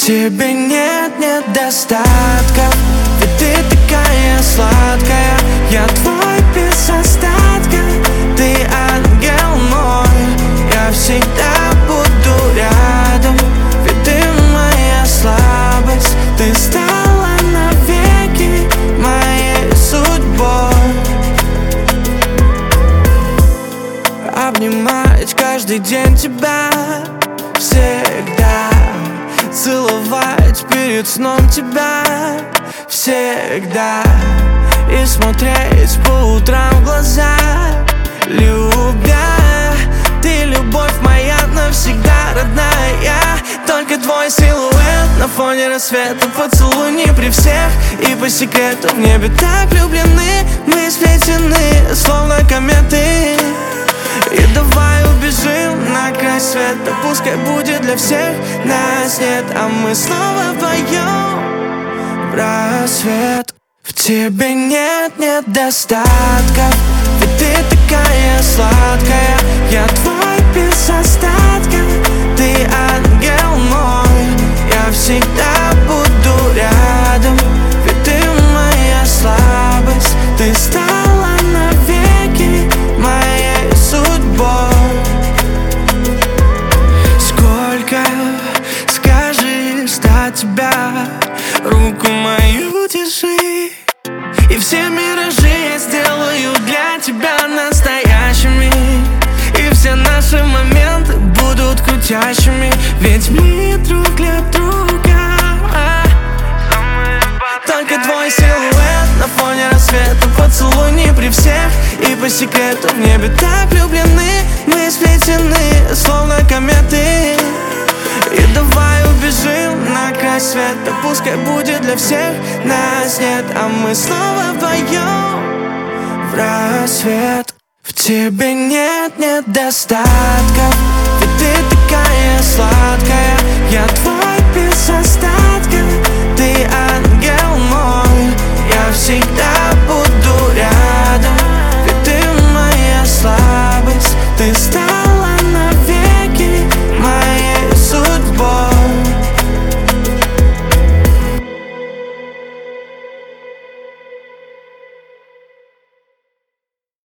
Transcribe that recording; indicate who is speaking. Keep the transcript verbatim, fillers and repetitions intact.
Speaker 1: тебе нет недостатков, ведь ты такая сладкая. Я твой без остатка, ты ангел мой. Я всегда буду рядом, ведь ты моя слабость. Ты стала навеки моей судьбой. Обнимать каждый день тебя всегда, целовать перед сном тебя всегда и смотреть по утрам в глаза, любя. Ты любовь моя навсегда, родная. Только твой силуэт на фоне рассвета. Поцелуй не при всех и по секрету. В небе так влюблены, мы сплетены, словно кометы. И давай убежим на край света. Пускай будет для всех нас нет, а мы снова вдвоем в рассвет. В тебе нет недостатков, ведь ты такая сладкая. Я твой без остатка, ты ангел мой. Я всегда буду рядом, ведь ты моя слабость. Ты стала навеки моей судьбой. Сколько скажешь до тебя, руку мою держи, и все миражи я сделаю для тебя настоящими. И все наши моменты будут крутящими, ведь мы друг для друга. Только твой силуэт на фоне рассвета. Поцелуй не при всех и по секрету. В небе так влюблены, мы сплетены, словно кометы. И давай убежим на край света. Пускай будет для всех нас нет, а мы снова вдвоем в рассвет. В тебе нет недостатков, ведь ты такая сладкая. Я